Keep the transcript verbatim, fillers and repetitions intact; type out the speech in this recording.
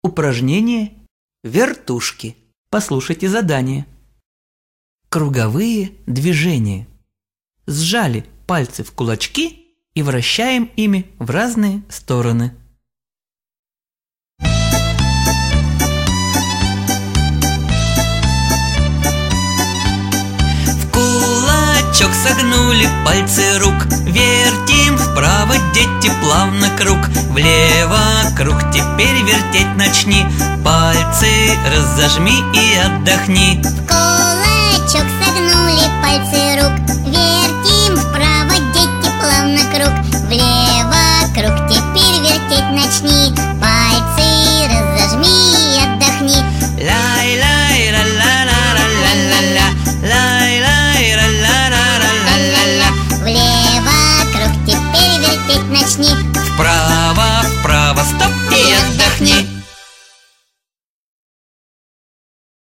Упражнение вертушки. Послушайте задание. Круговые движения. Сжали пальцы в кулачки и вращаем ими в разные стороны. В кулачок согнули пальцы рук, вертим вправо, дети, плавно круг. Влево круг теперь вертеть начни, пальцы разожми и отдохни. В кулачок согнули пальцы рук, вертим вправо, дети, плавно круг. Влево круг теперь вертеть начни,